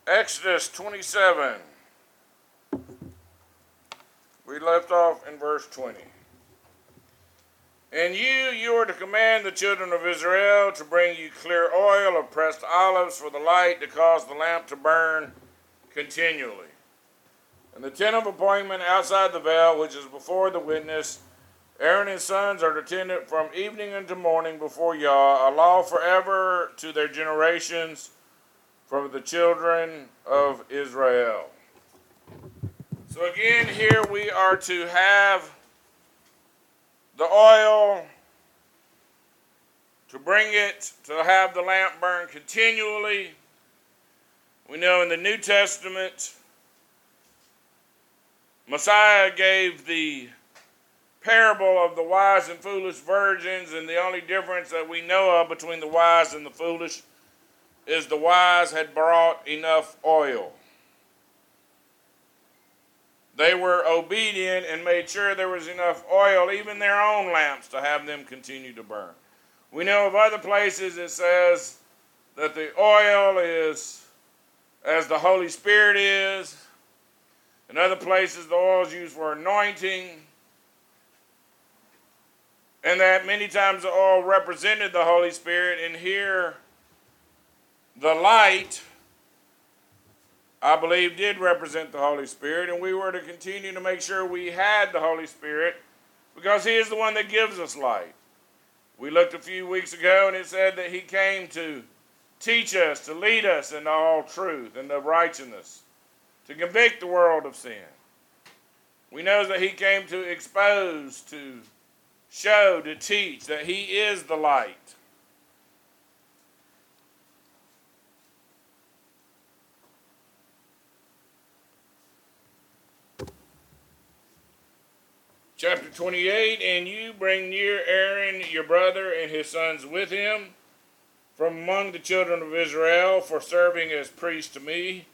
Exodus 27. We left off in verse 20. And you are to command the children of Israel to bring you clear oil of pressed olives for the light to cause the lamp to burn continually. And the tent of appointment outside the veil, which is before the witness, Aaron and his sons are to tend it from evening unto morning before Yah, a law forever to their generations from the children of Israel. So again, here we are to have the oil, to bring it, to have the lamp burn continually. We know in the New Testament, Messiah gave the parable of the wise and foolish virgins, and the only difference that we know of between the wise and the foolish is the wise had brought enough oil. They were obedient and made sure there was enough oil, even their own lamps, to have them continue to burn. We know of other places it says that the oil is as the Holy Spirit is. In other places, the oil is used for anointing. And that many times the oil represented the Holy Spirit. And here, the light, I believe, did represent the Holy Spirit, and we were to continue to make sure we had the Holy Spirit because He is the one that gives us light. We looked a few weeks ago, and it said that He came to teach us, to lead us into all truth and the righteousness, to convict the world of sin. We know that He came to expose, to show, to teach that He is the light. Chapter 28, and you bring near Aaron your brother and his sons with him from among the children of Israel for serving as priests to me.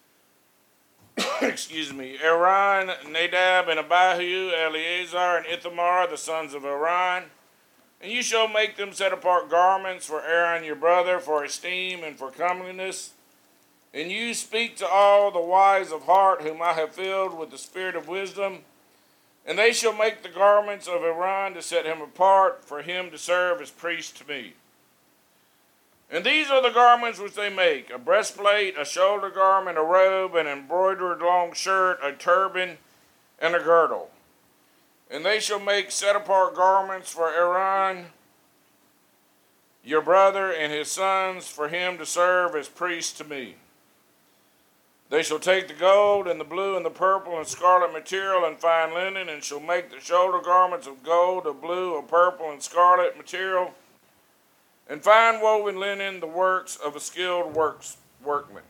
Excuse me. Aaron, Nadab, and Abihu, Eleazar, and Ithamar, the sons of Aaron. And you shall make them set apart garments for Aaron your brother for esteem and for comeliness. And you speak to all the wise of heart whom I have filled with the spirit of wisdom. And they shall make the garments of Aaron to set him apart, for him to serve as priest to me. And these are the garments which they make: a breastplate, a shoulder garment, a robe, an embroidered long shirt, a turban, and a girdle. And they shall make set-apart garments for Aaron, your brother, and his sons, for him to serve as priests to me. They shall take the gold and the blue and the purple and scarlet material and fine linen, and shall make the shoulder garments of gold, of blue, of purple, and scarlet material, and fine woven linen, the works of a skilled workman.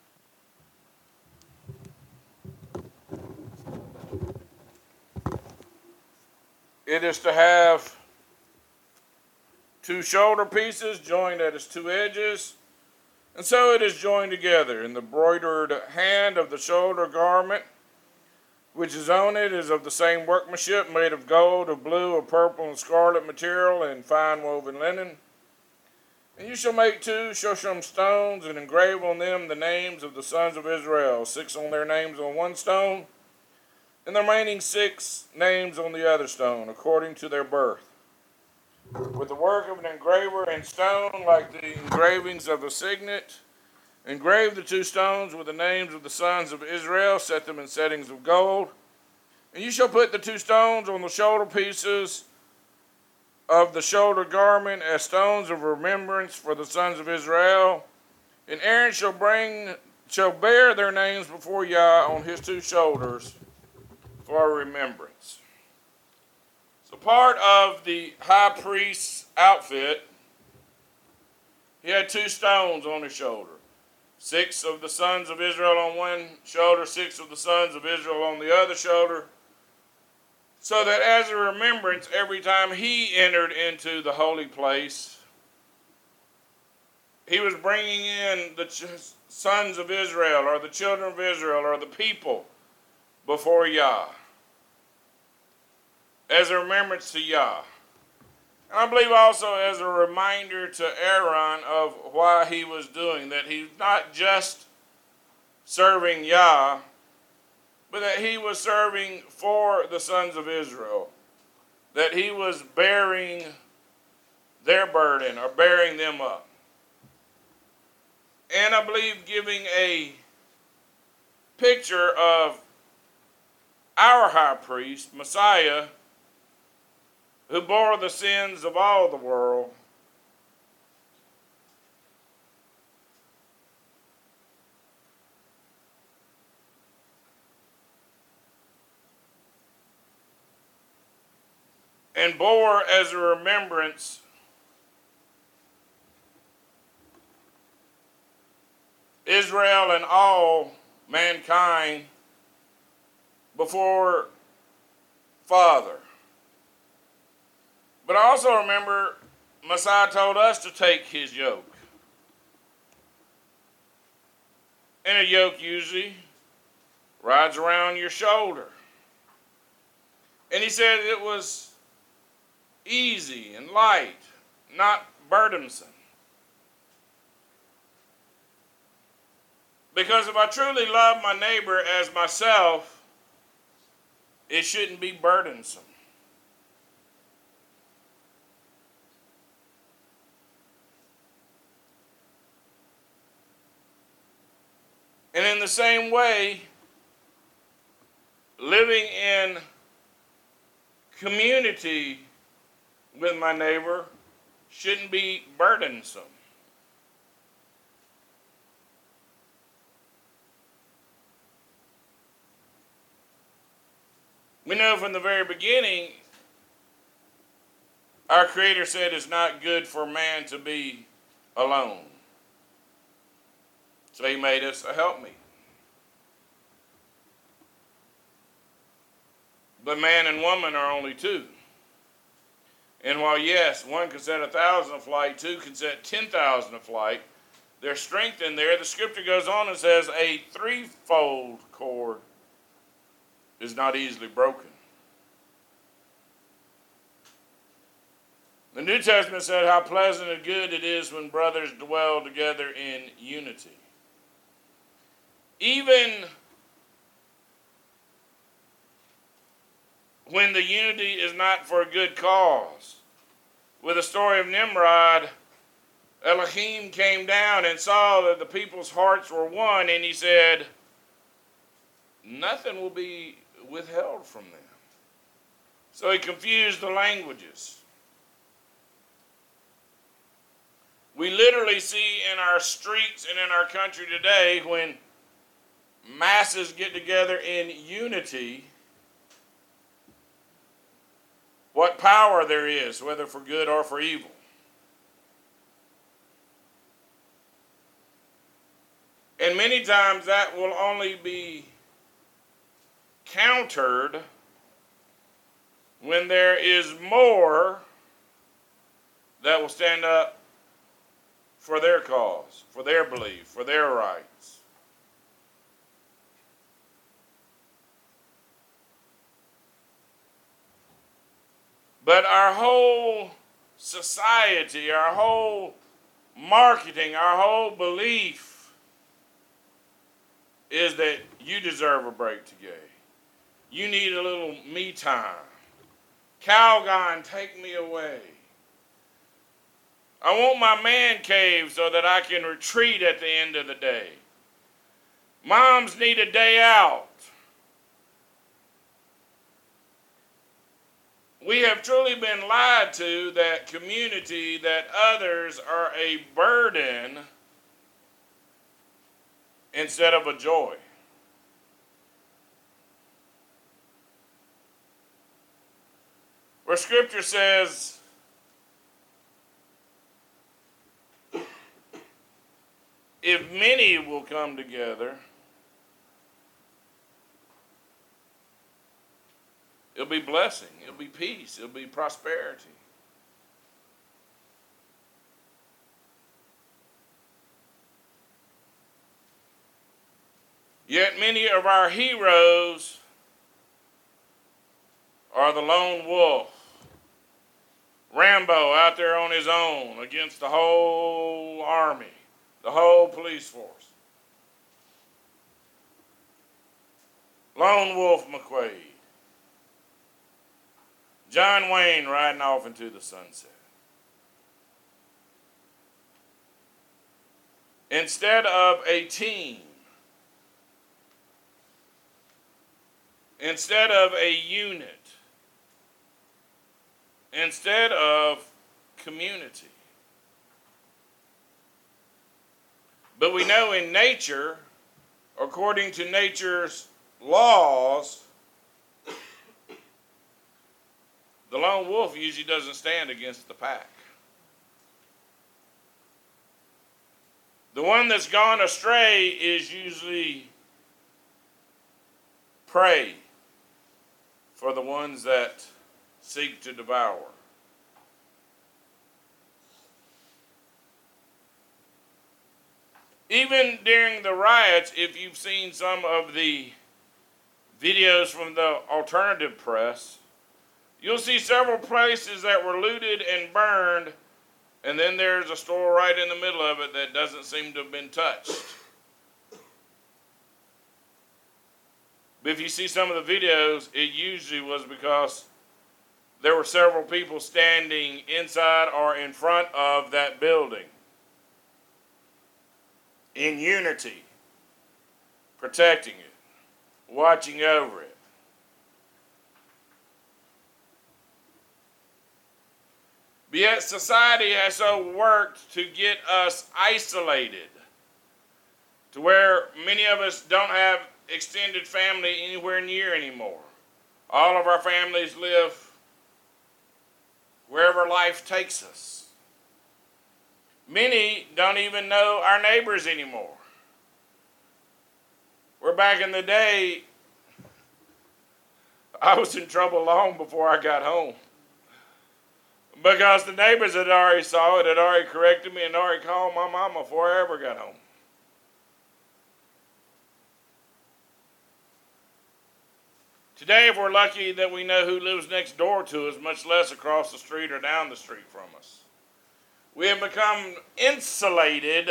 It is to have two shoulder pieces joined at its two edges, and so it is joined together. And the broidered hand of the shoulder garment, which is on it, is of the same workmanship, made of gold, of blue, of purple, and scarlet material, and fine woven linen. And you shall make two shosham stones, and engrave on them the names of the sons of Israel, 6 on their names on one stone, and the remaining 6 names on the other stone, according to their birth. With the work of an engraver in stone, like the engravings of a signet, engrave the 2 stones with the names of the sons of Israel, set them in settings of gold. And you shall put the 2 stones on the shoulder pieces of the shoulder garment as stones of remembrance for the sons of Israel. And Aaron shall bear their names before Yah on his 2 shoulders for remembrance. So part of the high priest's outfit, he had 2 stones on his shoulder. 6 of the sons of Israel on one shoulder, 6 of the sons of Israel on the other shoulder. So that as a remembrance, every time he entered into the holy place, he was bringing in the sons of Israel, or the children of Israel, or the people before Yah, as a remembrance to Yah. And I believe also as a reminder to Aaron of why he was doing that. He's not just serving Yah, but that he was serving for the sons of Israel, that he was bearing their burden or bearing them up. And I believe giving a picture of our high priest, Messiah, who bore the sins of all the world, and bore as a remembrance Israel and all mankind before Father. But I also remember Messiah told us to take his yoke. And a yoke usually rides around your shoulder. And he said it was easy and light, not burdensome. Because if I truly love my neighbor as myself, it shouldn't be burdensome. And in the same way, living in community with my neighbor shouldn't be burdensome. We know from the very beginning, our Creator said it's not good for man to be alone. So he made us a helpmeet. But man and woman are only two. And while, yes, one can set 1,000 aflight, two can set 10,000 aflight, there's strength in there. The scripture goes on and says a threefold cord is not easily broken. The New Testament said how pleasant and good it is when brothers dwell together in unity. Even when the unity is not for a good cause. With the story of Nimrod, Elohim came down and saw that the people's hearts were one, and he said, nothing will be withheld from them. So he confused the languages. We literally see in our streets and in our country today, when masses get together in unity, what power there is, whether for good or for evil. And many times that will only be countered when there is more that will stand up for their cause, for their belief, for their rights. But our whole society, our whole marketing, our whole belief is that you deserve a break today. You need a little me time. Calgon, take me away. I want my man cave so that I can retreat at the end of the day. Moms need a day out. We have truly been lied to that community, that others are a burden instead of a joy. Where Scripture says, if many will come together, it'll be blessing, it'll be peace, it'll be prosperity. Yet many of our heroes are the lone wolf. Rambo out there on his own against the whole army, the whole police force. Lone Wolf McQuade. John Wayne riding off into the sunset. Instead of a team, instead of a unit, instead of community. But we know in nature, according to nature's laws, the lone wolf usually doesn't stand against the pack. The one that's gone astray is usually prey for the ones that seek to devour. Even during the riots, if you've seen some of the videos from the alternative press, you'll see several places that were looted and burned, and then there's a store right in the middle of it that doesn't seem to have been touched. But if you see some of the videos, it usually was because there were several people standing inside or in front of that building in unity, protecting it, watching over it. But yet society has so worked to get us isolated to where many of us don't have extended family anywhere near anymore. All of our families live wherever life takes us. Many don't even know our neighbors anymore. Where back in the day, I was in trouble long before I got home. Because the neighbors had already saw it, had already corrected me, and already called my mama before I ever got home. Today, if we're lucky that we know who lives next door to us, much less across the street or down the street from us. We have become insulated,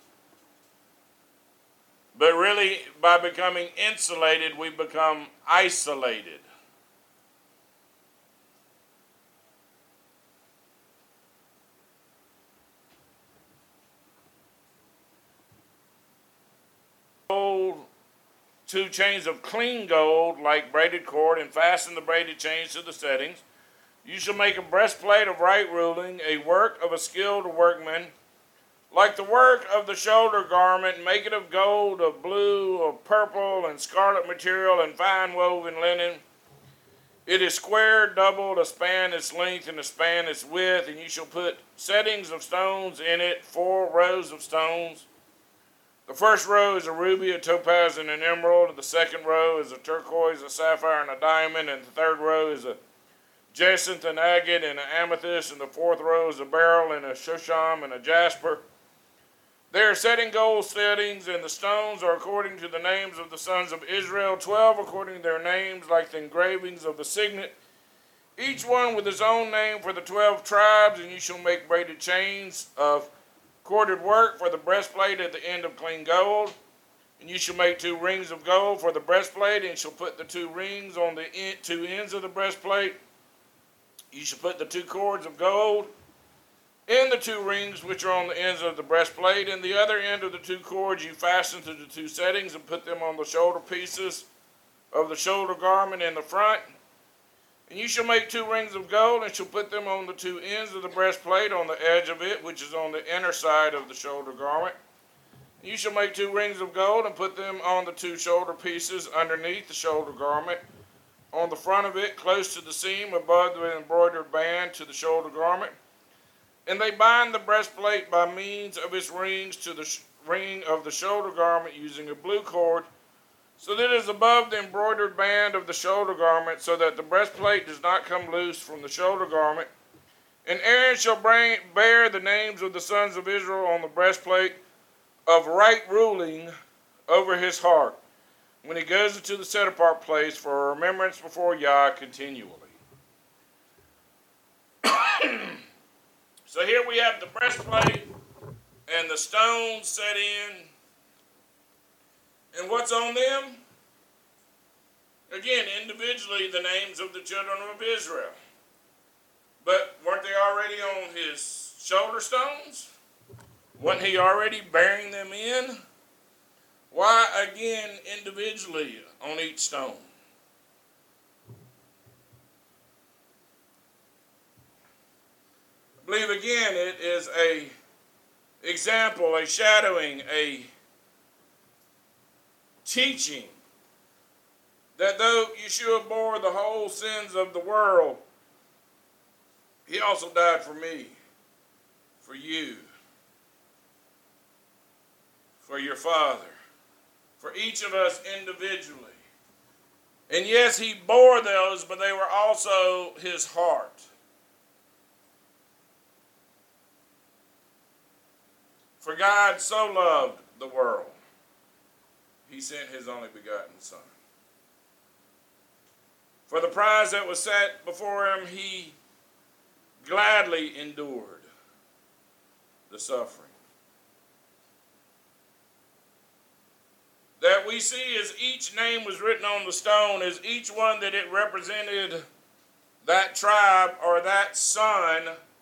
but really by becoming insulated, we become isolated. Hold 2 chains of clean gold like braided cord and fasten the braided chains to the settings. You shall make a breastplate of right ruling, a work of a skilled workman, like the work of the shoulder garment. Make it of gold, of blue, of purple, and scarlet material, and fine woven linen. It is square, doubled, a span its length, and a span its width, and you shall put settings of stones in it, 4 rows of stones. The first row is a ruby, a topaz, and an emerald. The second row is a turquoise, a sapphire, and a diamond. And the third row is a jacinth, an agate, and an amethyst. And the fourth row is a beryl, and a shushan, and a jasper. They are set in gold settings, and the stones are according to the names of the sons of Israel, 12 according to their names, like the engravings of the signet, each one with his own name for the 12 tribes. And you shall make braided chains of corded work for the breastplate at the end of clean gold. And you shall make 2 rings of gold for the breastplate, and you shall put the 2 rings on the 2 ends of the breastplate. You shall put the 2 cords of gold in the 2 rings which are on the ends of the breastplate, and the other end of the 2 cords you fasten to the 2 settings, and put them on the shoulder pieces of the shoulder garment in the front. And you shall make 2 rings of gold, and shall put them on the 2 ends of the breastplate, on the edge of it, which is on the inner side of the shoulder garment. And you shall make 2 rings of gold, and put them on the 2 shoulder pieces underneath the shoulder garment, on the front of it, close to the seam above the embroidered band to the shoulder garment. And they bind the breastplate by means of its rings to the ring of the shoulder garment using a blue cord, so that it is above the embroidered band of the shoulder garment, so that the breastplate does not come loose from the shoulder garment. And Aaron shall bear the names of the sons of Israel on the breastplate of right ruling over his heart, when he goes into the set-apart place for a remembrance before Yah continually. So here we have the breastplate and the stones set in. And what's on them? Again, individually, the names of the children of Israel. But weren't they already on his shoulder stones? Wasn't he already bearing them in? Why again individually on each stone? I believe again it is a example, a shadowing, a teaching that though Yeshua bore the whole sins of the world, he also died for me, for you, for your Father, for each of us individually. And yes, he bore those, but they were also his heart. For God so loved the world, he sent his only begotten Son. For the prize that was set before him, he gladly endured the suffering. That we see as each name was written on the stone, as each one that it represented that tribe or that son,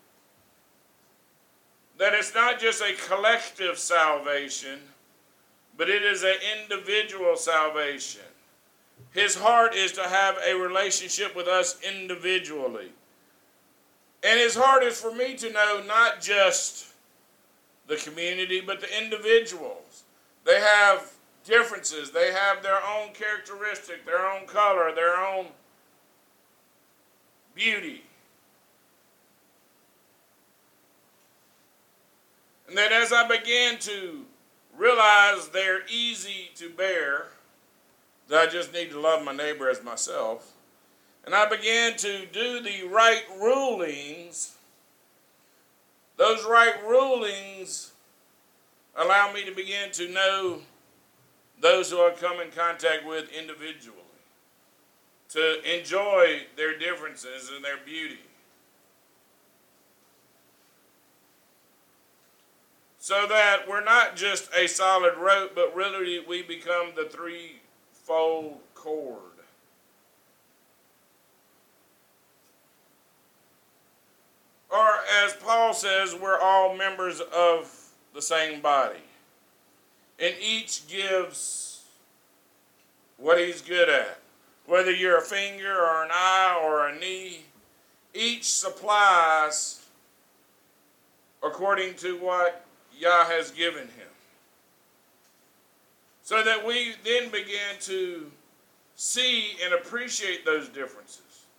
that it's not just a collective salvation, but it is an individual salvation. His heart is to have a relationship with us individually. And his heart is for me to know not just the community, but the individuals. They have differences. They have their own characteristic, their own color, their own beauty. And then as I began to realize they're easy to bear, that I just need to love my neighbor as myself, and I began to do the right rulings, those right rulings allow me to begin to know those who I come in contact with individually, to enjoy their differences and their beauty. So that we're not just a solid rope, but really we become the threefold cord. Or as Paul says, we're all members of the same body. And each gives what he's good at. Whether you're a finger or an eye or a knee, each supplies according to what Yah has given him. So that we then begin to see and appreciate those differences.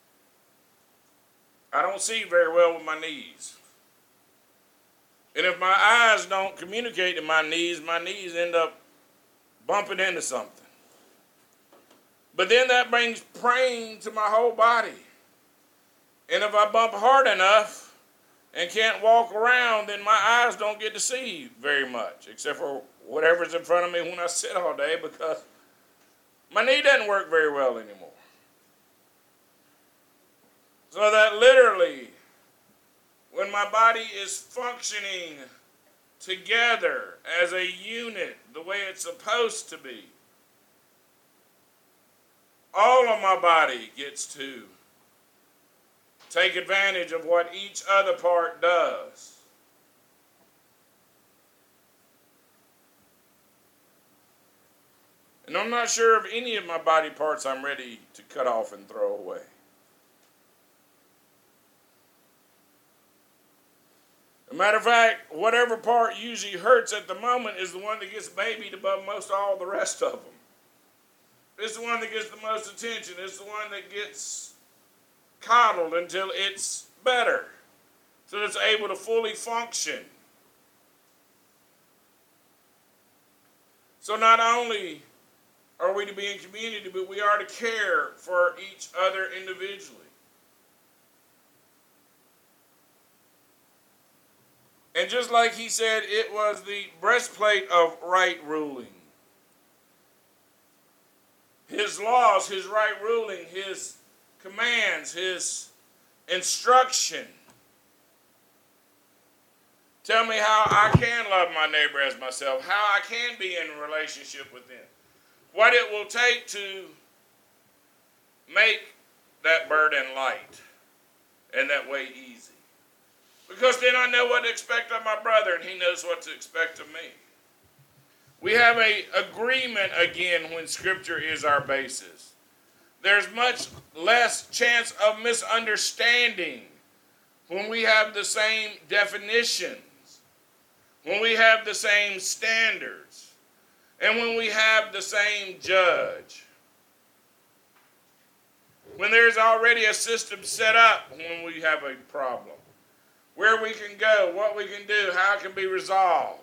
I don't see very well with my knees. And if my eyes don't communicate to my knees end up bumping into something. But then that brings pain to my whole body. And if I bump hard enough and can't walk around, then my eyes don't get to see very much, except for whatever's in front of me when I sit all day, because my knee doesn't work very well anymore. So that literally, when my body is functioning together as a unit, the way it's supposed to be, all of my body gets to take advantage of what each other part does. And I'm not sure of any of my body parts I'm ready to cut off and throw away. As a matter of fact, whatever part usually hurts at the moment is the one that gets babied above most all the rest of them. It's the one that gets the most attention. It's the one that gets coddled until it's better, so that it's able to fully function. So not only are we to be in community, but we are to care for each other individually. And just like he said, it was the breastplate of right ruling. His laws, his right ruling, his commands, his instruction. Tell me how I can love my neighbor as myself, how I can be in a relationship with them, what it will take to make that burden light and that way easy. Because then I know what to expect of my brother, and he knows what to expect of me. We have an agreement again when Scripture is our basis. There's much less chance of misunderstanding when we have the same definitions, when we have the same standards, and when we have the same judge. When there's already a system set up when we have a problem, where we can go, what we can do, how it can be resolved.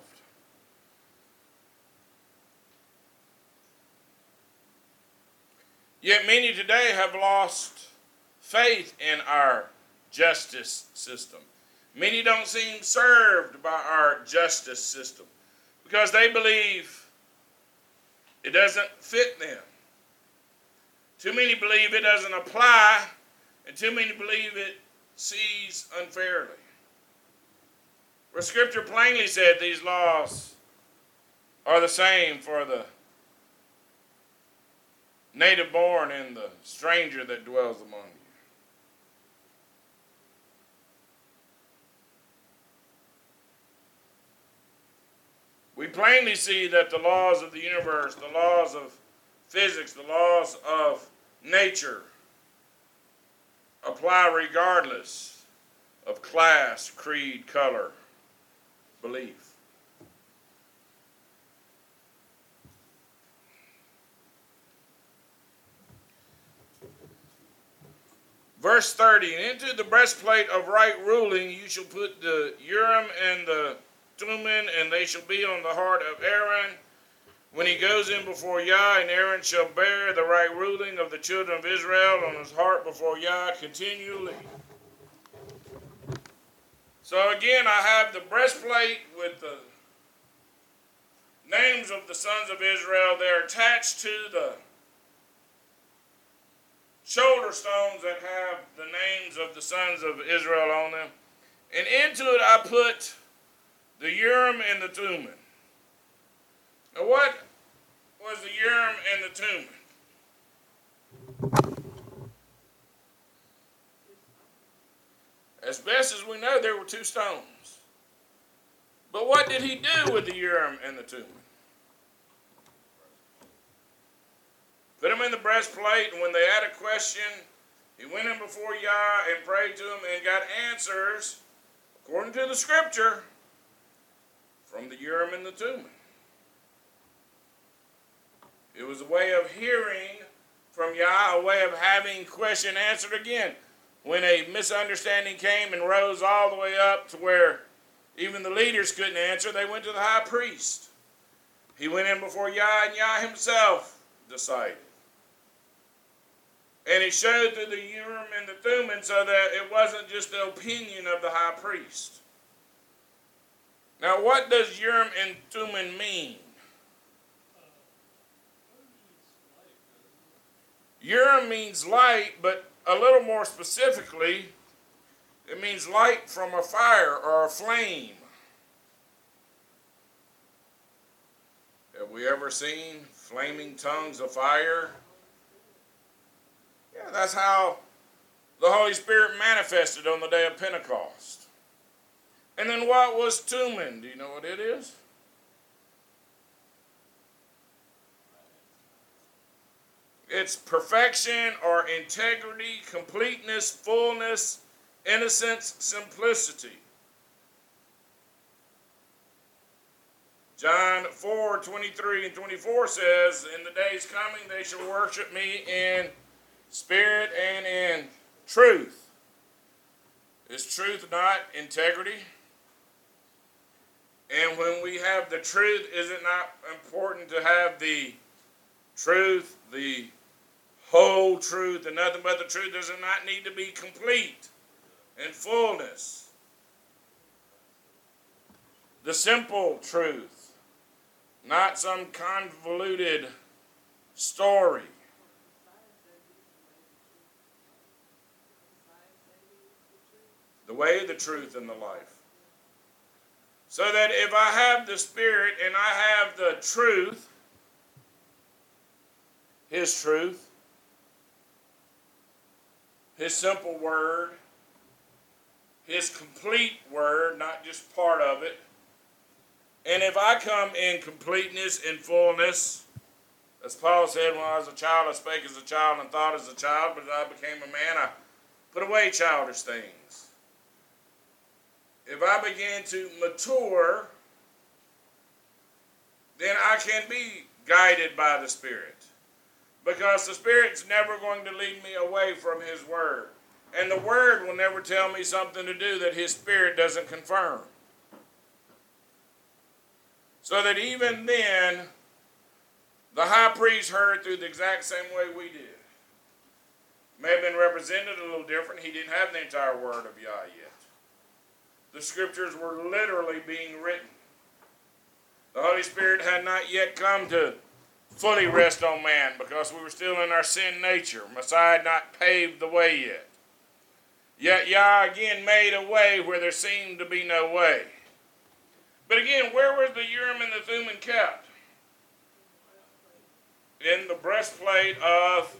Yet many today have lost faith in our justice system. Many don't seem served by our justice system because they believe it doesn't fit them. Too many believe it doesn't apply, and too many believe it sees unfairly. Where Scripture plainly said these laws are the same for the native born and the stranger that dwells among you. We plainly see that the laws of the universe, the laws of physics, the laws of nature apply regardless of class, creed, color, belief. Verse 30, and into the breastplate of right ruling you shall put the Urim and the Thummim, and they shall be on the heart of Aaron when he goes in before Yah, and Aaron shall bear the right ruling of the children of Israel on his heart before Yah continually. So again, I have the breastplate with the names of the sons of Israel. They're attached to the shoulder stones that have the names of the sons of Israel on them. And into it I put the Urim and the Thummim. Now what was the Urim and the Thummim? As best as we know, there were two stones. But what did he do with the Urim and the Thummim? Put them in the breastplate, and when they had a question, he went in before Yah and prayed to him and got answers, according to the Scripture, from the Urim and the Thummim. It was a way of hearing from Yah, a way of having question answered again. When a misunderstanding came and rose all the way up to where even the leaders couldn't answer, they went to the high priest. He went in before Yah, and Yah himself decided. And he showed through the Urim and the Thummim so that it wasn't just the opinion of the high priest. Now, what does Urim and Thummim mean? Urim means light, but a little more specifically, it means light from a fire or a flame. Have we ever seen flaming tongues of fire? Yeah, that's how the Holy Spirit manifested on the day of Pentecost. And then what was Thummim? Do you know what it is? It's perfection or integrity, completeness, fullness, innocence, simplicity. John 4:23 and 24 says, in the days coming they shall worship me in spirit and in truth. Is truth not integrity? And when we have the truth, is it not important to have the truth, the whole truth, and nothing but the truth? Does it not need to be complete in fullness? The simple truth, not some convoluted story. The way, the truth, and the life. So that if I have the Spirit and I have the truth, His truth, His simple word, his complete word, not just part of it. And if I come in completeness, in fullness, as Paul said, when I was a child, I spake as a child and thought as a child, but as I became a man, I put away childish things. If I begin to mature, then I can be guided by the Spirit. Because the Spirit's never going to lead me away from his word. And the word will never tell me something to do that his Spirit doesn't confirm. So that even then, the high priest heard through the exact same way we did. May have been represented a little different. He didn't have the entire word of Yah yet. The scriptures were literally being written. The Holy Spirit had not yet come to fully rest on man because we were still in our sin nature. Messiah had not paved the way yet. Yet Yah again made a way where there seemed to be no way. But again, where was the Urim and the Thummim kept? In the breastplate of...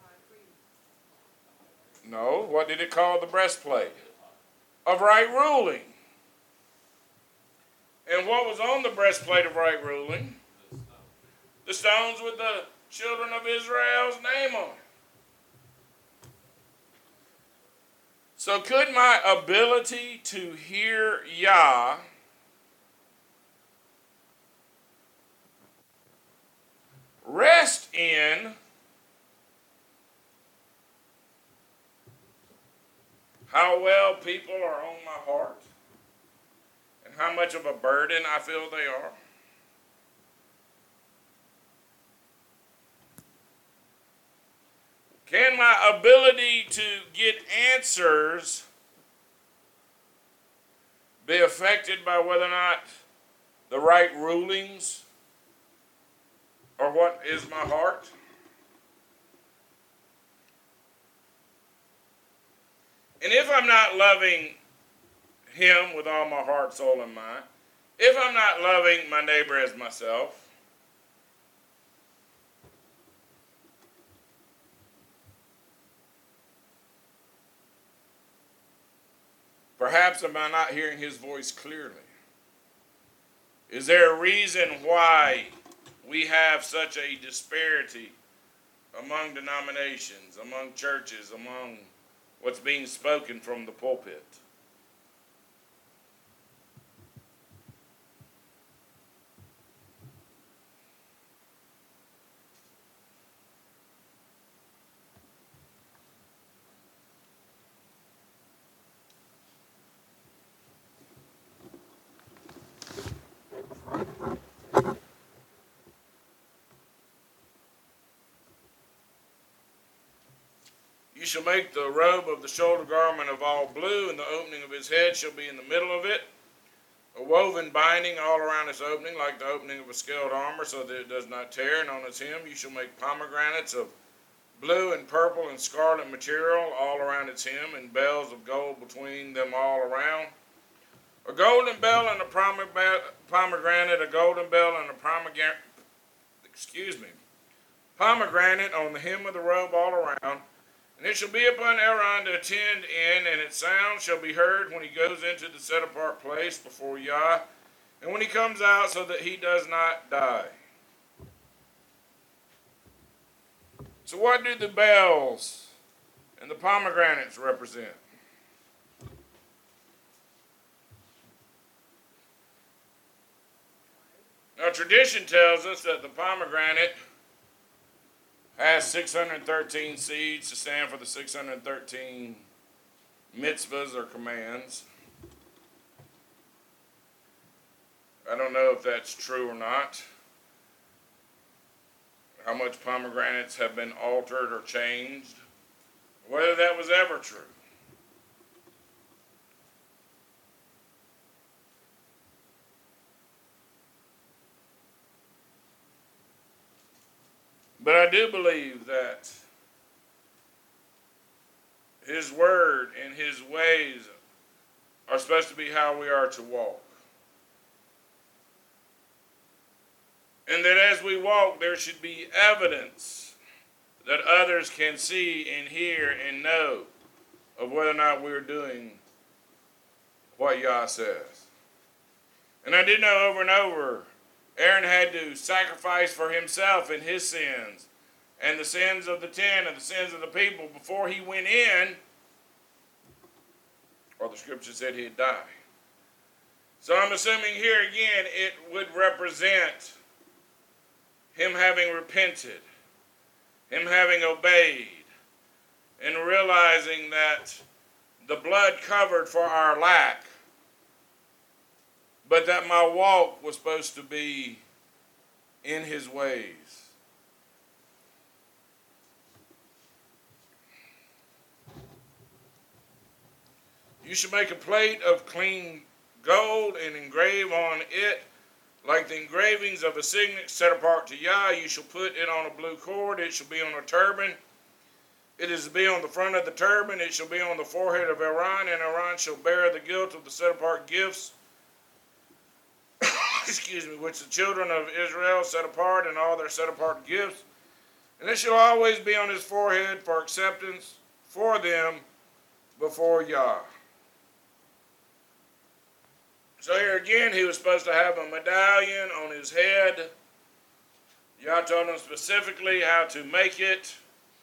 No, what did it call the breastplate? Of right ruling. And what was on the breastplate of right ruling? The stones with the children of Israel's name on it. So could my ability to hear Yah rest in how well people are on my heart and how much of a burden I feel they are? Can my ability to get answers be affected by whether or not the right rulings or what is my heart? And if I'm not loving him with all my heart, soul, and mind, if I'm not loving my neighbor as myself, perhaps am I not hearing his voice clearly? Is there a reason why we have such a disparity among denominations, among churches, among what's being spoken from the pulpit? You shall make the robe of the shoulder garment of all blue, and the opening of his head shall be in the middle of it. A woven binding all around its opening, like the opening of a scaled armor, so that it does not tear. And on its hem you shall make pomegranates of blue and purple and scarlet material all around its hem, and bells of gold between them all around. A golden bell and a pomegranate, a golden bell and a pomegranate on the hem of the robe all around. And it shall be upon Aaron to attend in, and its sound shall be heard when he goes into the set-apart place before Yah, and when he comes out, so that he does not die. So what do the bells and the pomegranates represent? Now, tradition tells us that the pomegranate has 613 seeds to stand for the 613 mitzvahs or commands. I don't know if that's true or not. How much pomegranates have been altered or changed. Whether that was ever true. But I do believe that his word and his ways are supposed to be how we are to walk. And that as we walk, there should be evidence that others can see and hear and know of whether or not we're doing what Yah says. And I did know over and over, Aaron had to sacrifice for himself and his sins, and the sins of the 10 and the sins of the people before he went in, or the scripture said he'd die. So I'm assuming here again it would represent him having repented, him having obeyed, and realizing that the blood covered for our lack, but that my walk was supposed to be in his ways. You should make a plate of clean gold and engrave on it like the engravings of a signet set apart to Yah. You shall put it on a blue cord. It shall be on a turban. It is to be on the front of the turban. It shall be on the forehead of Aaron, and Aaron shall bear the guilt of the set apart gifts, which the children of Israel set apart, and all their set apart gifts. And it shall always be on his forehead for acceptance for them before Yah. So here again, he was supposed to have a medallion on his head. Yah told him specifically how to make it.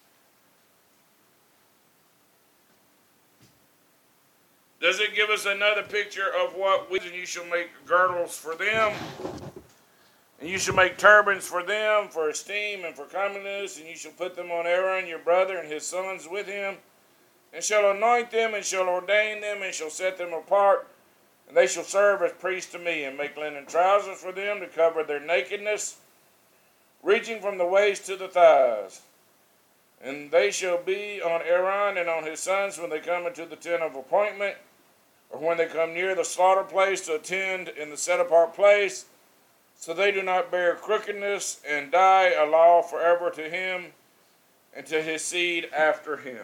Does it give us another picture of what we, and you shall make girdles for them, and you shall make turbans for them, for esteem and for comeliness, and you shall put them on Aaron your brother and his sons with him, and shall anoint them, and shall ordain them, and shall set them apart, and they shall serve as priests to me, and make linen trousers for them to cover their nakedness, reaching from the waist to the thighs. And they shall be on Aaron and on his sons when they come into the tent of appointment, or when they come near the slaughter place to attend in the set-apart place, so they do not bear crookedness and die a law forever to him and to his seed after him.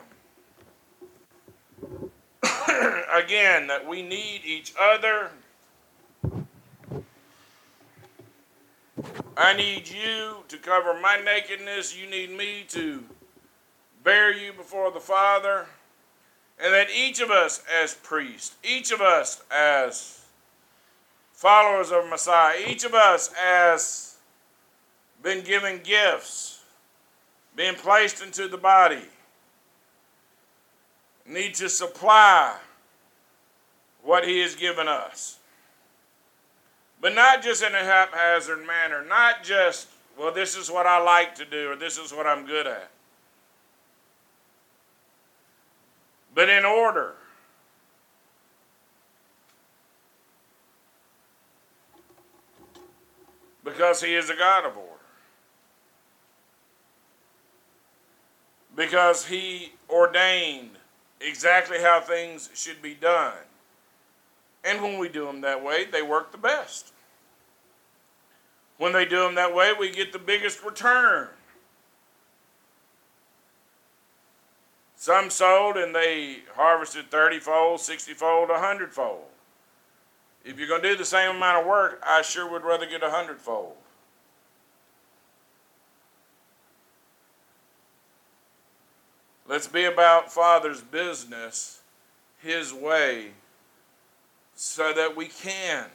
Again, that we need each other. I need you to cover my nakedness. You need me to bear you before the Father. And that each of us as priests, each of us as followers of Messiah, each of us as been given gifts, being placed into the body, need to supply what he has given us. But not just in a haphazard manner, not just, well, this is what I like to do, or this is what I'm good at. But in order. Because he is a God of order. Because he ordained exactly how things should be done. And when we do them that way, they work the best. When they do them that way, we get the biggest return. Some sowed and they harvested 30-fold, 60-fold, 100-fold. If you're going to do the same amount of work, I sure would rather get 100-fold. Let's be about Father's business, his way, so that we can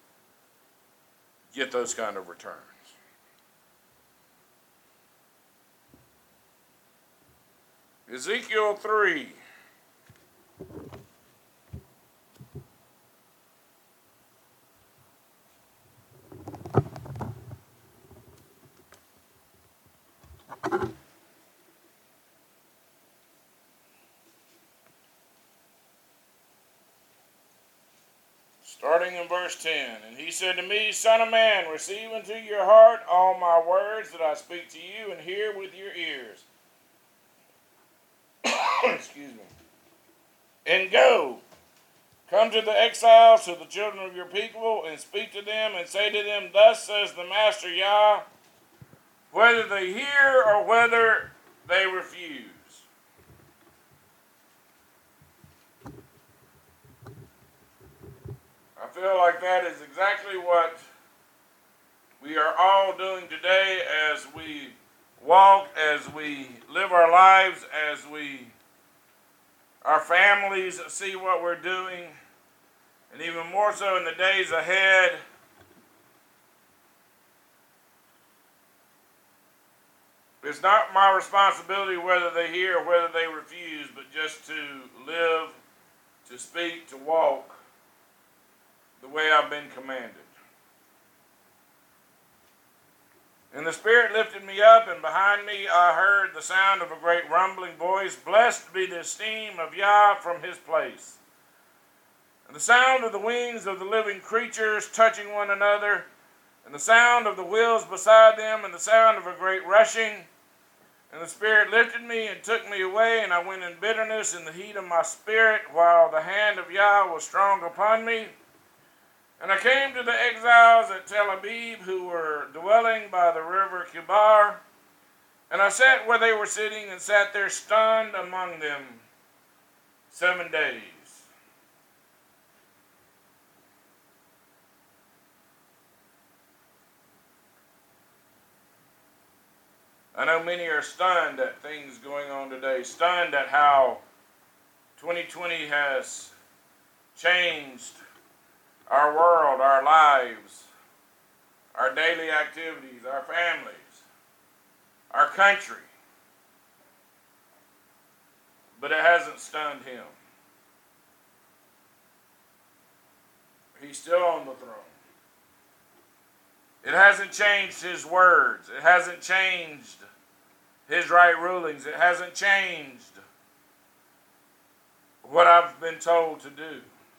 get those kind of returns. Ezekiel 3. Starting in verse 10, and he said to me, Son of man, receive into your heart all my words that I speak to you, and hear with your ears. Excuse me. And go, come to the exiles, to the children of your people, and speak to them, and say to them, Thus says the Master Yah, whether they hear or whether they refuse. I feel like that is exactly what we are all doing today as we walk, as we live our lives, as we our families see what we're doing, and even more so in the days ahead. It's not my responsibility whether they hear or whether they refuse, but just to live, to speak, to walk the way I've been commanded. And the Spirit lifted me up, and behind me I heard the sound of a great rumbling voice. Blessed be the esteem of Yah from his place. And the sound of the wings of the living creatures touching one another, and the sound of the wheels beside them, and the sound of a great rushing. And the Spirit lifted me and took me away, and I went in bitterness in the heat of my spirit, while the hand of Yah was strong upon me. And I came to the exiles at Tel Aviv, who were dwelling by the river Kibar. And I sat where they were sitting, and sat there stunned among them 7 days. I know many are stunned at things going on today, stunned at how 2020 has changed our world, our lives, our daily activities, our families, our country. But it hasn't stunned him. He's still on the throne. It hasn't changed his words. It hasn't changed his right rulings. It hasn't changed what I've been told to do.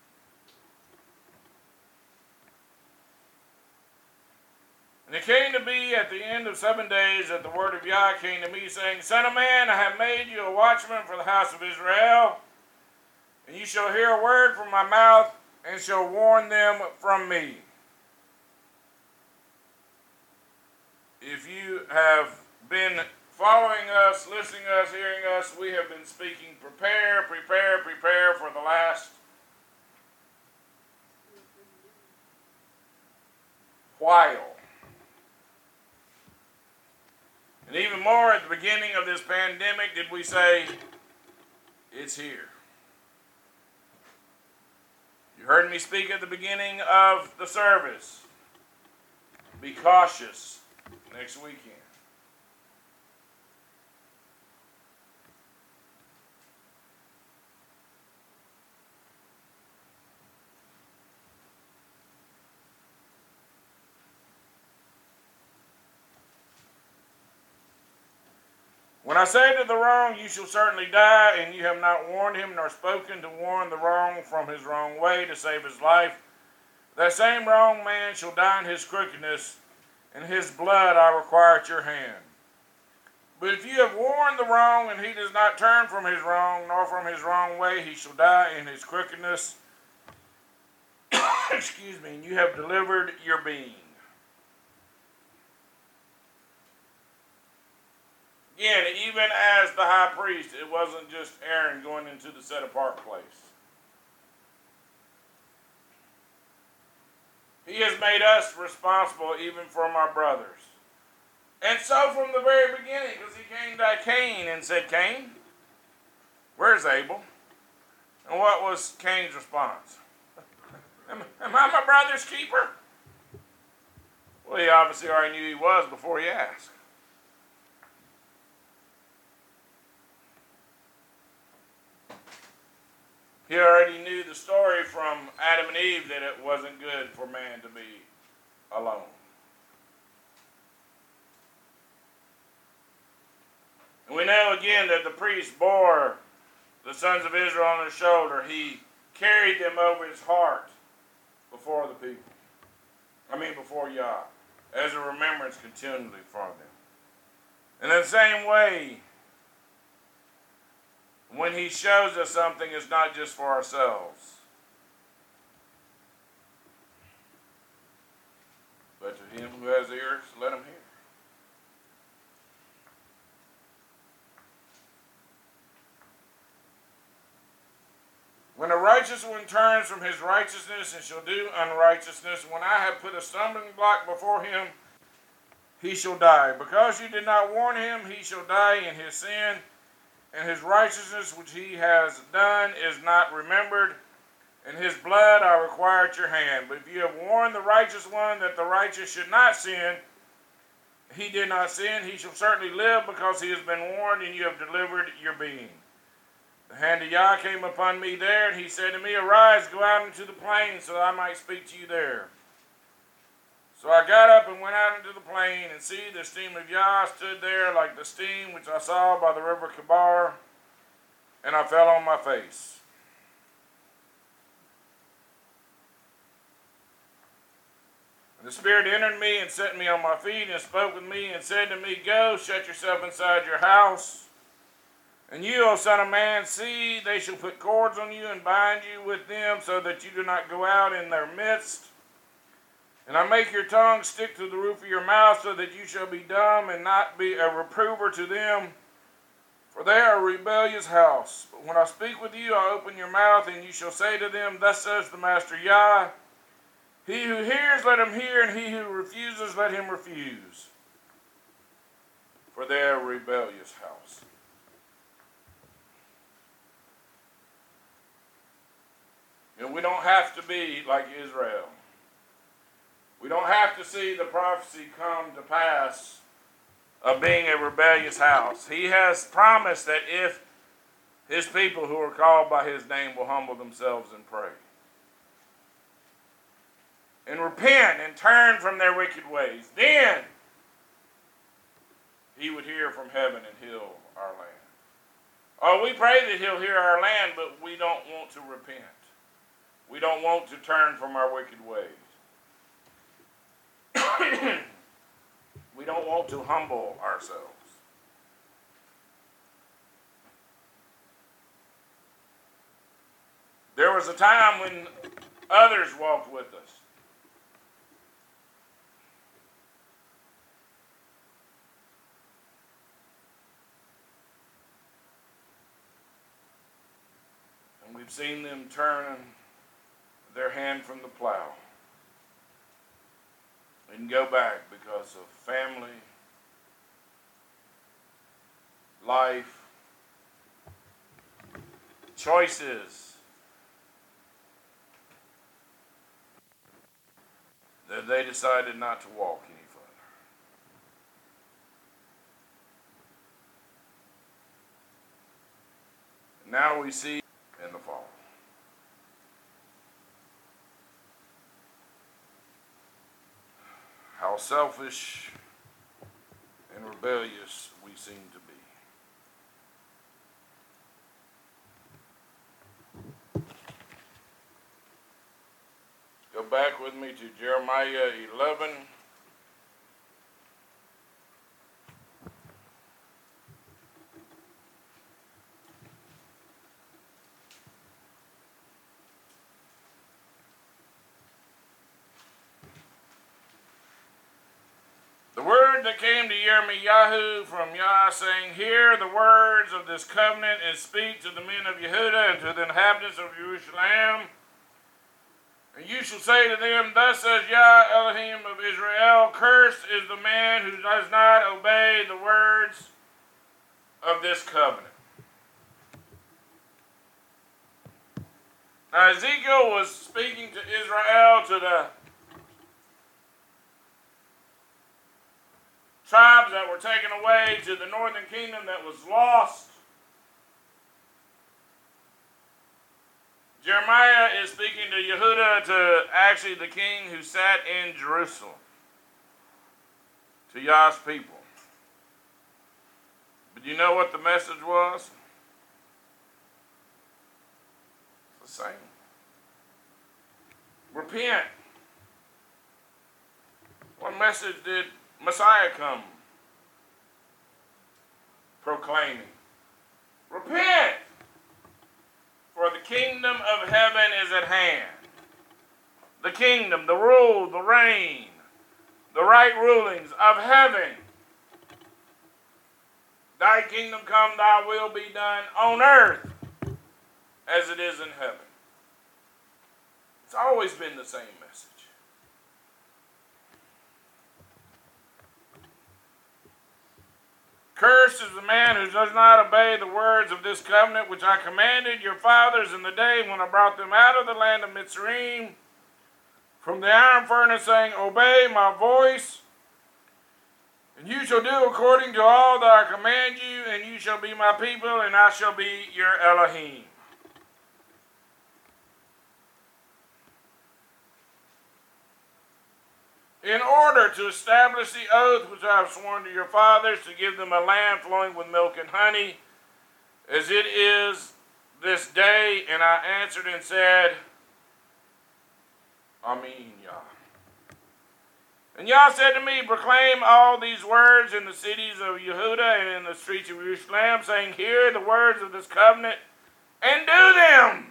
And it came to be at the end of 7 days that the word of Yah came to me, saying, Son of man, I have made you a watchman for the house of Israel, and you shall hear a word from my mouth, and shall warn them from me. If you have been following us, listening to us, hearing us, we have been speaking prepare, prepare, prepare for the last while. And even more at the beginning of this pandemic did we say, it's here. You heard me speak at the beginning of the service. Be cautious next weekend. When I say to the wrong, you shall certainly die, and you have not warned him nor spoken to warn the wrong from his wrong way to save his life, that same wrong man shall die in his crookedness, and his blood I require at your hand. But if you have warned the wrong, and he does not turn from his wrong, nor from his wrong way, he shall die in his crookedness. Excuse me, and you have delivered your being. Again, even as the high priest, it wasn't just Aaron going into the set-apart place. He has made us responsible even from our brothers. And so from the very beginning, because he came to Cain and said, Cain, where's Abel? And what was Cain's response? Am I my brother's keeper? Well, he obviously already knew he was before he asked. He already knew the story from Adam and Eve that it wasn't good for man to be alone. And we know again that the priest bore the sons of Israel on his shoulder. He carried them over his heart before the people. Before Yah, as a remembrance continually for them. And in the same way, when he shows us something, it's not just for ourselves, but to him who has ears, let him hear. When a righteous one turns from his righteousness and shall do unrighteousness, when I have put a stumbling block before him, he shall die. Because you did not warn him, he shall die in his sin, and his righteousness which he has done is not remembered, and his blood I require at your hand. But if you have warned the righteous one that the righteous should not sin, he did not sin, he shall certainly live, because he has been warned, and you have delivered your being. The hand of Yah came upon me there, and he said to me, Arise, go out into the plain, so that I might speak to you there. So I got up and went out into the plain, and see, the steam of Yah stood there like the steam which I saw by the river Kebar, and I fell on my face. And the Spirit entered me and set me on my feet, and spoke with me, and said to me, Go, shut yourself inside your house. And you, O son of man, see, they shall put cords on you and bind you with them, so that you do not go out in their midst. And I make your tongue stick to the roof of your mouth, so that you shall be dumb and not be a reprover to them, for they are a rebellious house. But when I speak with you, I open your mouth, and you shall say to them, Thus says the Master Yah, He who hears, let him hear, and he who refuses, let him refuse. For they are a rebellious house. And we don't have to be like Israel. We don't have to see the prophecy come to pass of being a rebellious house. He has promised that if his people who are called by his name will humble themselves and pray, and repent and turn from their wicked ways, then he would hear from heaven and heal our land. Oh, we pray that he'll hear our land, but we don't want to repent. We don't want to turn from our wicked ways. We don't want to humble ourselves. There was a time when others walked with us. And we've seen them turn their hand from the plow and go back because of family, life, choices that they decided not to walk any further. And now we see in the fall how selfish and rebellious we seem to be. Go back with me to Jeremiah 11. The word that came to Yirmiyahu from Yah, saying, Hear the words of this covenant, and speak to the men of Yehudah and to the inhabitants of Jerusalem. And you shall say to them, Thus says Yah, Elohim of Israel, Cursed is the man who does not obey the words of this covenant. Now Ezekiel was speaking to Israel, to the tribes that were taken away, to the northern kingdom that was lost. Jeremiah is speaking to Yehudah, to actually the king who sat in Jerusalem, to Yah's people. But you know what the message was? It's the same. Repent. What message did Messiah come proclaiming? Repent, for the kingdom of heaven is at hand. The kingdom, the rule, the reign, the right rulings of heaven. Thy kingdom come, thy will be done on earth as it is in heaven. It's always been the same message. Cursed is the man who does not obey the words of this covenant which I commanded your fathers in the day when I brought them out of the land of Mitzrayim from the iron furnace, saying, Obey my voice, and you shall do according to all that I command you, and you shall be my people, and I shall be your Elohim. In order to establish the oath which I have sworn to your fathers, to give them a land flowing with milk and honey, as it is this day. And I answered and said, Amen, Yah. And Yah said to me, Proclaim all these words in the cities of Yehudah and in the streets of Jerusalem, saying, Hear the words of this covenant, and do them.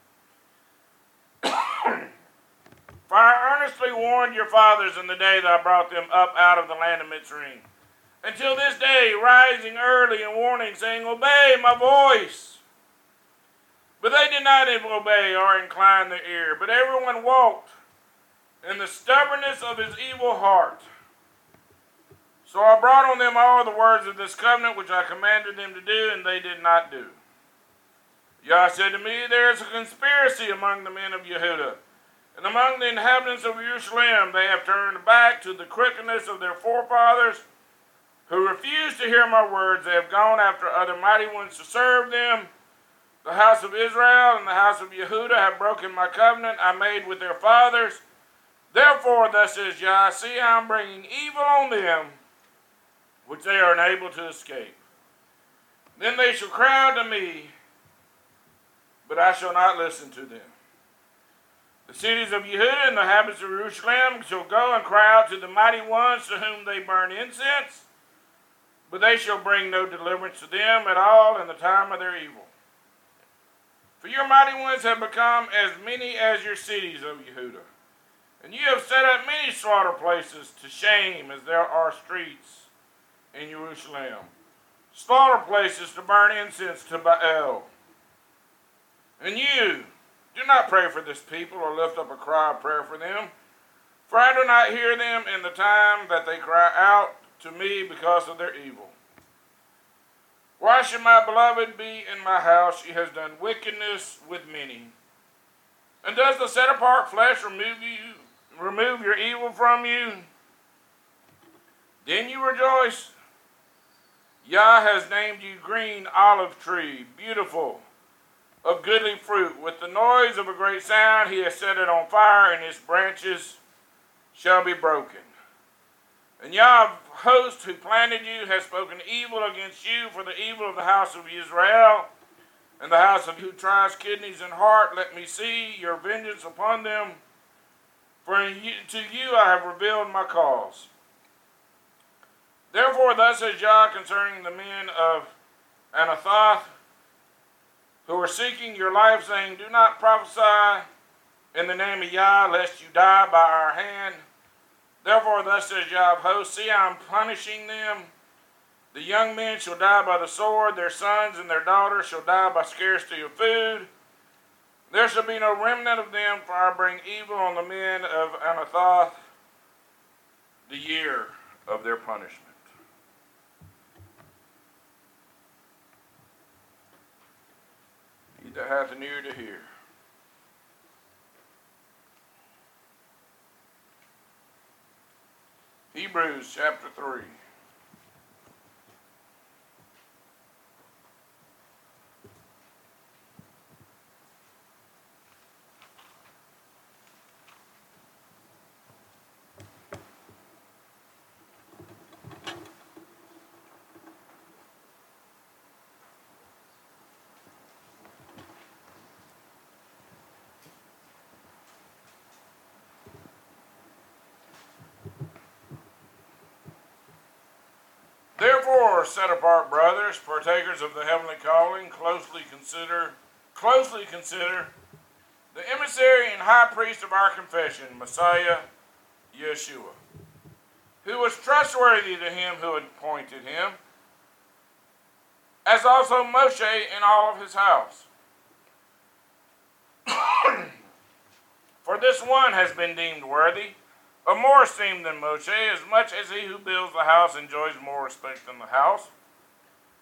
For I earnestly warned your fathers in the day that I brought them up out of the land of Mitzrayim, until this day, rising early and warning, saying, Obey my voice. But they did not obey or incline their ear, but everyone walked in the stubbornness of his evil heart. So I brought on them all the words of this covenant which I commanded them to do, and they did not do. Yah said to me, There is a conspiracy among the men of Yehudah, and among the inhabitants of Jerusalem. They have turned back to the crookedness of their forefathers, who refused to hear my words. They have gone after other mighty ones to serve them. The house of Israel and the house of Yehudah have broken my covenant I made with their fathers. Therefore, thus says Yah, see, I am bringing evil on them, which they are unable to escape. Then they shall cry to me, but I shall not listen to them. The cities of Yehudah and the inhabitants of Jerusalem shall go and cry out to the mighty ones to whom they burn incense, but they shall bring no deliverance to them at all in the time of their evil. For your mighty ones have become as many as your cities, O Yehudah, and you have set up many slaughter places to shame, as there are streets in Jerusalem, slaughter places to burn incense to Baal. And you, do not pray for this people or lift up a cry of prayer for them, for I do not hear them in the time that they cry out to me because of their evil. Why should my beloved be in my house? She has done wickedness with many. And does the set-apart flesh remove your evil from you? Then you rejoice. Yah has named you green olive tree, beautiful, of goodly fruit. With the noise of a great sound he has set it on fire, and its branches shall be broken. And Yah of hosts, who planted you, has spoken evil against you for the evil of the house of Israel and the house of who tries kidneys and heart. Let me see your vengeance upon them, for to you I have revealed my cause. Therefore thus says Yah concerning the men of Anathoth, who are seeking your life, saying, Do not prophesy in the name of Yah, lest you die by our hand. Therefore thus says Yah of hosts, see, I am punishing them. The young men shall die by the sword, their sons and their daughters shall die by scarcity of food. There shall be no remnant of them, for I bring evil on the men of Anathoth, the year of their punishment. He that hath an ear to hear. Hebrews chapter 3. Therefore, set apart brothers, partakers of the heavenly calling, closely consider the emissary and high priest of our confession, Messiah Yeshua, who was trustworthy to him who appointed him, as also Moshe and all of his house. For this one has been deemed worthy, of more esteem than Moshe, as much as he who builds the house enjoys more respect than the house.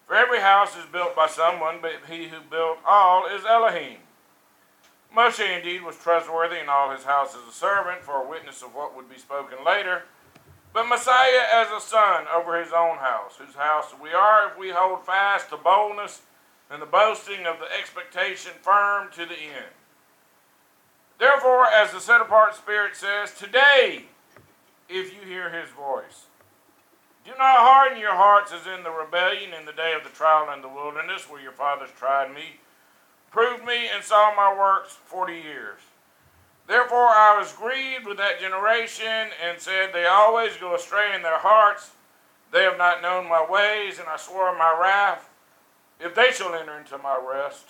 For every house is built by someone, but he who built all is Elohim. Moshe indeed was trustworthy, and all his house as a servant, for a witness of what would be spoken later, but Messiah as a son over his own house, whose house we are if we hold fast the boldness and the boasting of the expectation firm to the end. Therefore, as the set-apart Spirit says, today, if you hear his voice, do not harden your hearts as in the rebellion in the day of the trial in the wilderness, where your fathers tried me, proved me, and saw my works 40 years. Therefore I was grieved with that generation, and said, they always go astray in their hearts. They have not known my ways, and I swore in my wrath, if they shall enter into my rest.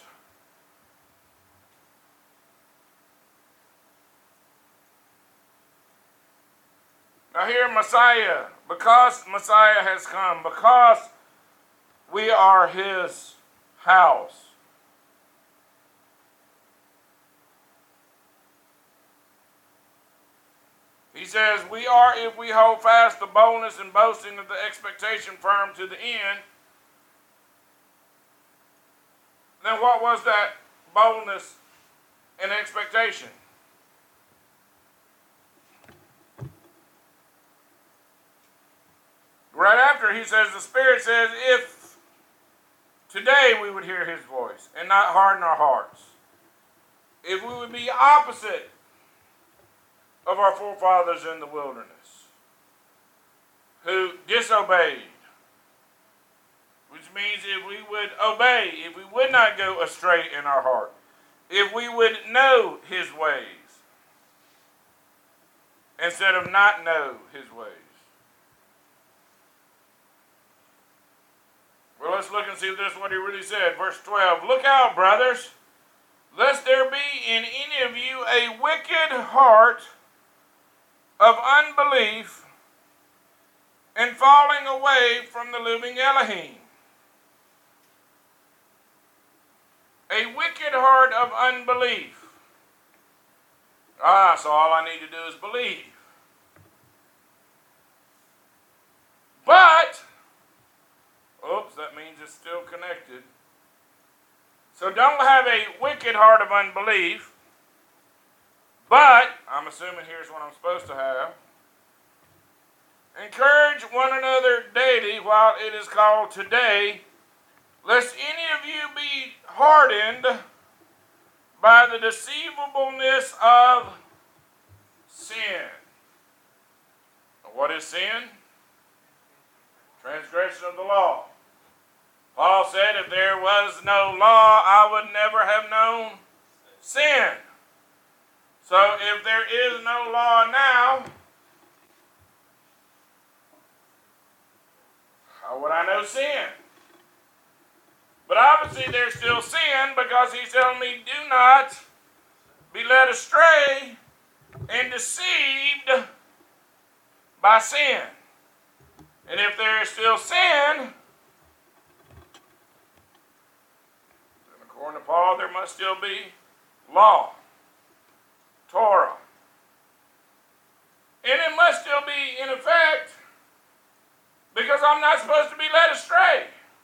Now here Messiah, because Messiah has come, because we are his house, he says, we are if we hold fast the boldness and boasting of the expectation firm to the end. Then what was that boldness and expectation? Right after he says, the Spirit says, if today we would hear his voice and not harden our hearts, if we would be opposite of our forefathers in the wilderness, who disobeyed, which means if we would obey, if we would not go astray in our heart, if we would know his ways instead of not know his ways. Well, let's look and see this what he really said. Verse 12, look out, brothers, lest there be in any of you a wicked heart of unbelief and falling away from the living Elohim. A wicked heart of unbelief. So all I need to do is believe. But, that means it's still connected. So don't have a wicked heart of unbelief, but, I'm assuming here's what I'm supposed to have. Encourage one another daily while it is called today, lest any of you be hardened by the deceivableness of sin. What is sin? Transgression of the law. Paul said, if there was no law, I would never have known sin. So if there is no law now, how would I know sin? But obviously there's still sin, because he's telling me, do not be led astray and deceived by sin. And if there is still sin, then according to Paul, there must still be law, Torah. And it must still be in effect, because I'm not supposed to be led astray.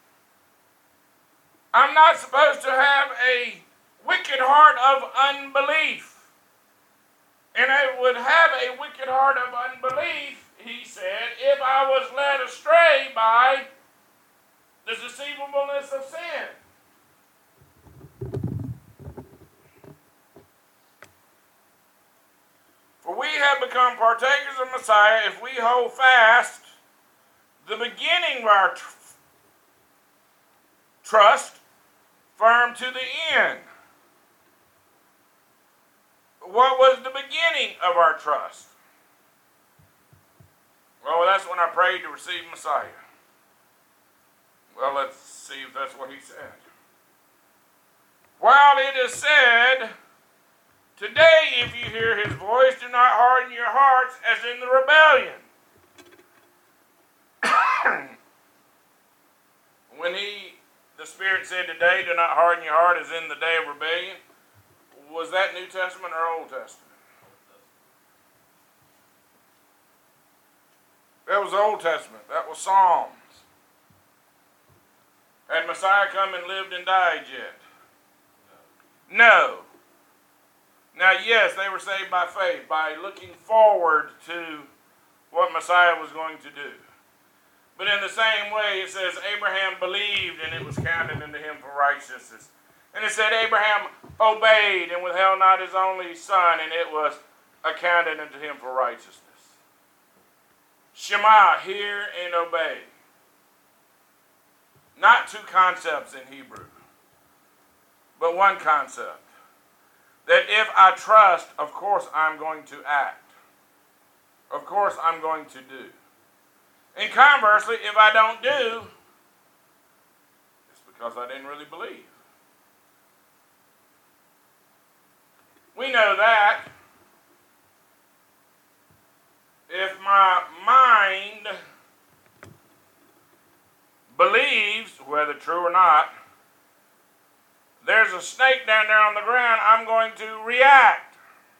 I'm not supposed to have a wicked heart of unbelief. And I would have a wicked heart of unbelief, he said, if I was led astray by the deceivableness of sin. For we have become partakers of Messiah if we hold fast the beginning of our trust firm to the end. What was the beginning of our trust? Well, that's when I prayed to receive Messiah. Well, let's see if that's what he said. While it is said, today if you hear his voice, do not harden your hearts as in the rebellion. When the Spirit said today, do not harden your heart as in the day of rebellion, was that New Testament or Old Testament? That was Old Testament. That was Psalms. Messiah come and lived and died yet? No. Now, yes, they were saved by faith, by looking forward to what Messiah was going to do. But in the same way, it says Abraham believed and it was counted unto him for righteousness. And it said Abraham obeyed and withheld not his only son, and it was accounted unto him for righteousness. Shema, hear and obey. Not two concepts in Hebrew, but one concept. That if I trust, of course I'm going to act. Of course I'm going to do. And conversely, if I don't do, it's because I didn't really believe. We know that if my mind believes, whether true or not, there's a snake down there on the ground, I'm going to react.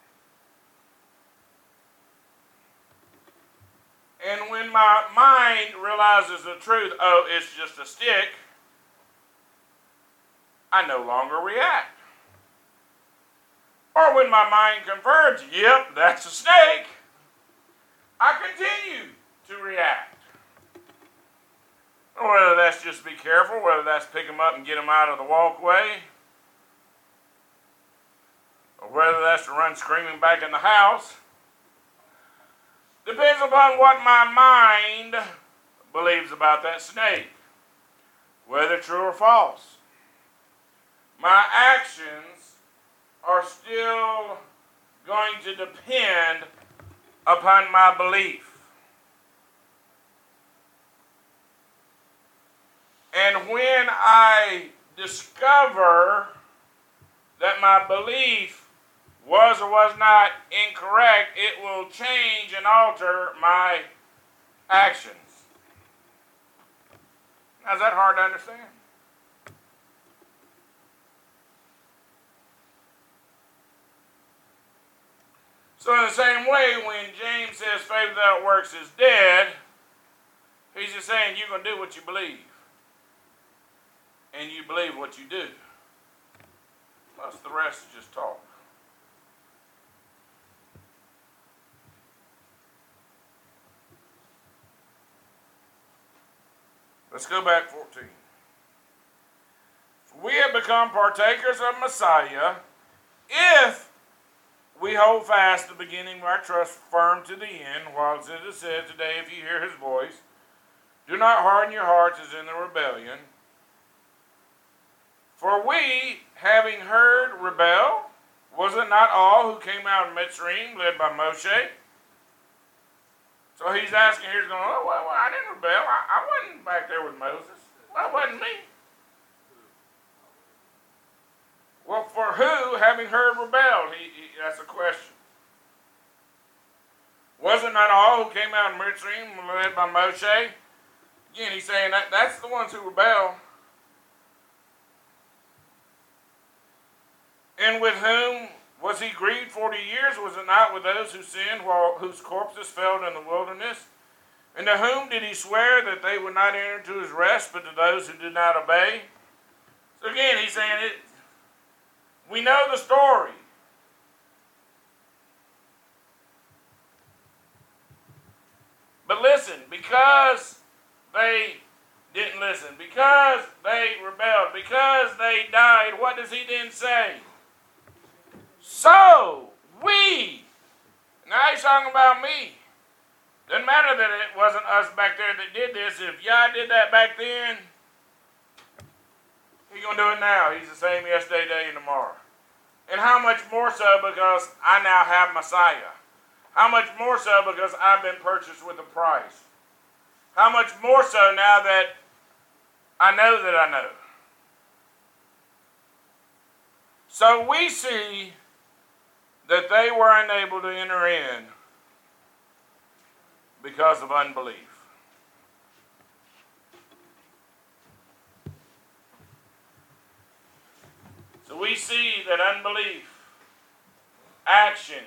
And when my mind realizes the truth, oh, it's just a stick, I no longer react. Or when my mind converts, yep, that's a snake, I continue to react. Or whether that's just be careful, whether that's pick them up and get them out of the walkway, or whether that's to run screaming back in the house, depends upon what my mind believes about that snake, whether true or false. My actions are still going to depend upon my belief. And when I discover that my belief was or was not incorrect, it will change and alter my actions. Now, is that hard to understand? So in the same way, when James says faith without works is dead, he's just saying you're going to do what you believe. And you believe what you do. Plus the rest is just talk. Let's go back 14. For we have become partakers of Messiah if we hold fast the beginning of our trust firm to the end, while as it is said today, if you hear his voice, do not harden your hearts as in the rebellion. For we, having heard, rebel. Was it not all who came out of Mitzrayim, led by Moshe? So he's asking here, he's going, oh, well, I didn't rebel. I wasn't back there with Moses. That wasn't me. Well, for who, having heard, rebelled? That's a question. Was it not all who came out of Mitzrayim, led by Moshe? Again, he's saying that's the ones who rebelled. And with whom was he grieved 40 years? Was it not with those who sinned, whose corpses fell in the wilderness? And to whom did he swear that they would not enter into his rest, but to those who did not obey? So again, he's saying it. We know the story. But listen, because they didn't listen, because they rebelled, because they died, what does he then say? So, we, now he's talking about me. Doesn't matter that it wasn't us back there that did this. If Yah did that back then, he's going to do it now. He's the same yesterday, today, and tomorrow. And how much more so because I now have Messiah. How much more so because I've been purchased with a price. How much more so now that I know that I know. So we see that they were unable to enter in because of unbelief. So we see that unbelief, action,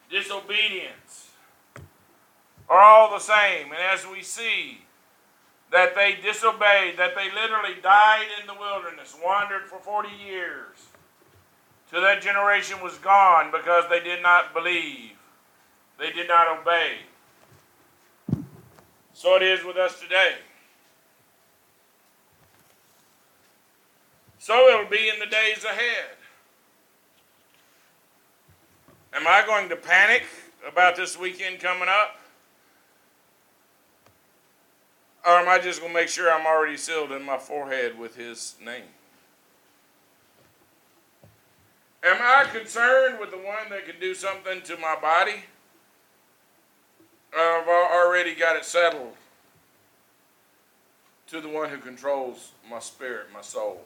disobedience are all the same. And as we see that they disobeyed, that they literally died in the wilderness, wandered for 40 years, till that generation was gone because they did not believe. They did not obey. So it is with us today. So it will be in the days ahead. Am I going to panic about this weekend coming up? Or am I just going to make sure I'm already sealed in my forehead with his name? Am I concerned with the one that can do something to my body? Or have I already got it settled to the one who controls my spirit, my soul?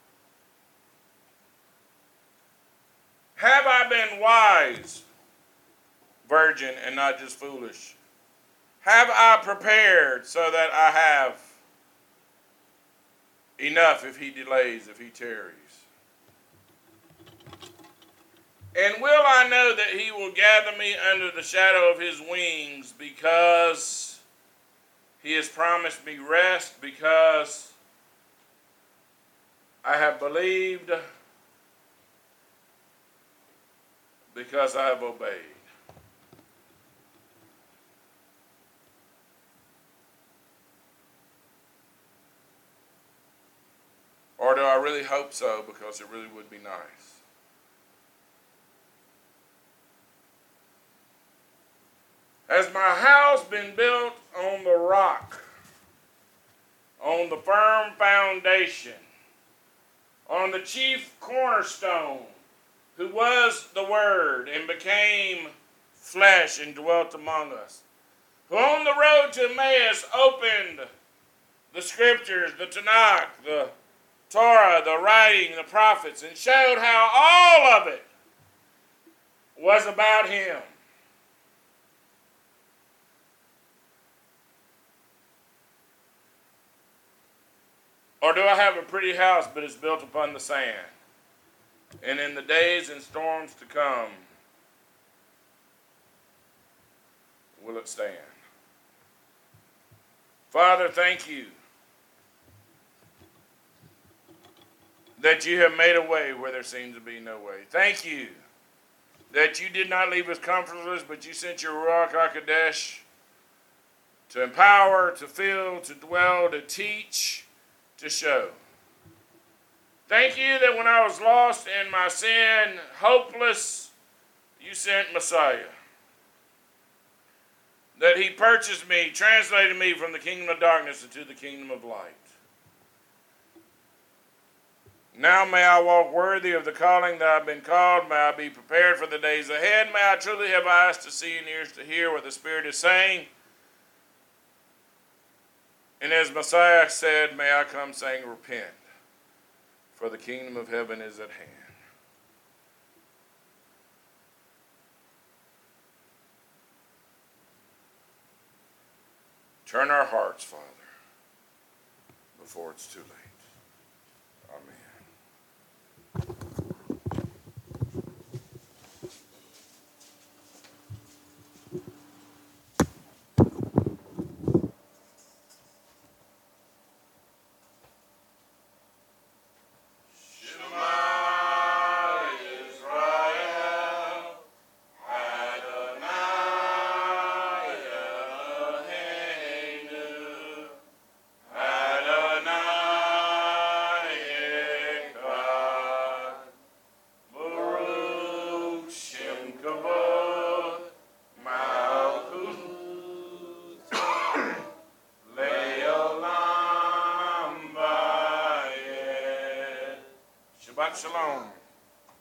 Have I been wise, virgin, and not just foolish? Have I prepared so that I have enough if he delays, if he tarries? And will I know that he will gather me under the shadow of his wings, because he has promised me rest, because I have believed, because I have obeyed? Or do I really hope so, because it really would be nice? Has my house been built on the rock, on the firm foundation, on the chief cornerstone, who was the Word and became flesh and dwelt among us, who on the road to Emmaus opened the scriptures, the Tanakh, the Torah, the writing, the prophets, and showed how all of it was about him? Or do I have a pretty house, but it's built upon the sand? And in the days and storms to come, will it stand? Father, thank you that you have made a way where there seems to be no way. Thank you that you did not leave us comfortless, but you sent your Ruach HaKodesh to empower, to fill, to dwell, to teach, to show. Thank you that when I was lost in my sin, hopeless, you sent Messiah. That he purchased me, translated me from the kingdom of darkness into the kingdom of light. Now may I walk worthy of the calling that I've been called. May I be prepared for the days ahead. May I truly have eyes to see and ears to hear what the Spirit is saying. And as Messiah said, may I come saying, repent, for the kingdom of heaven is at hand. Turn our hearts, Father, before it's too late. Shabbat Shalom.